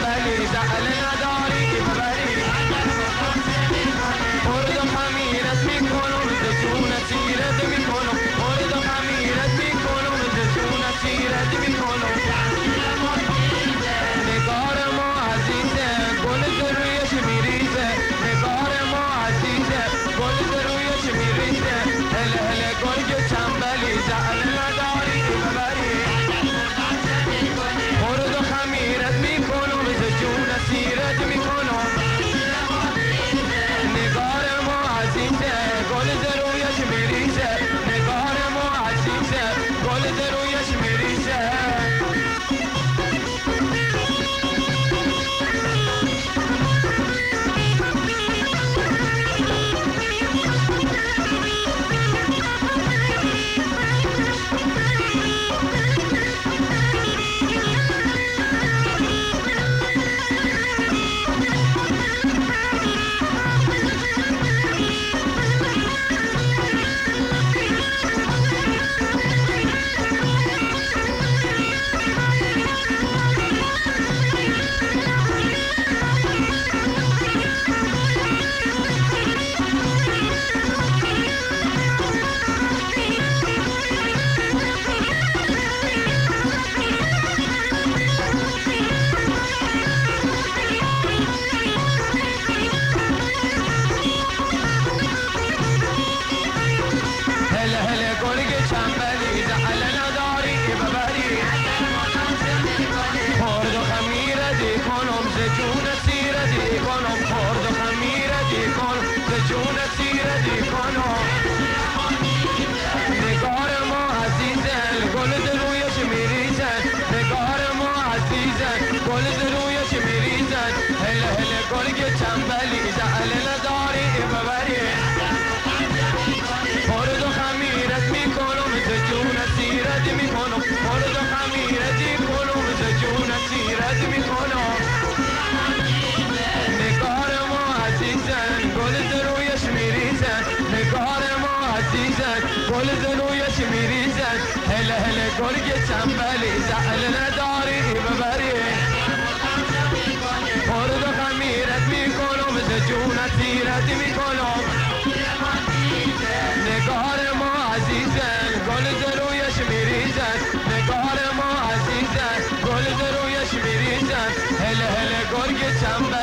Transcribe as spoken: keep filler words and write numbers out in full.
چنبلی زعل نداری ببری مرد و خمیرت میکنم ز جون سیرت میکنم مرد و خمیرت میکنم ز جون سیرت میکنم نگار ما عزیزه گل ز رویش میریزه نگار ما عزیزه گل ز رویش میریزه هل هل گرگ چنبلی زعل نداری ببری مرد و خمیرت میکنم ز جون سیرت میکنم نگار ما عزیزه گل ز رویش میریزه نگار ما عزیزه گل ز رویش میریزه جون سیرتی کنم نگار ما عزیزن گل ز رویش میریزن نگار ما عزیزن گل ز رویش میریزن هل هل گرگ چنبلی زعل نداری ببری مرد و خمیرت میکنم ز جون سیرت میکنم مرد و خمیرتی کنم ز جون سیرت میکنم نگار ما عزیزن گل ز رویش میریزن نگار ما عزیزن گل ز رویش میریزن هل هل گرگ چنبلی زعل نداری ببری مرد و خمیرت میکنم ز جون سیرت میکنم نگار ما عزیزن گل ز رویش میریزن نگار ما عزیزن گل ز رویش میریزن هل هل گرگ چنبلی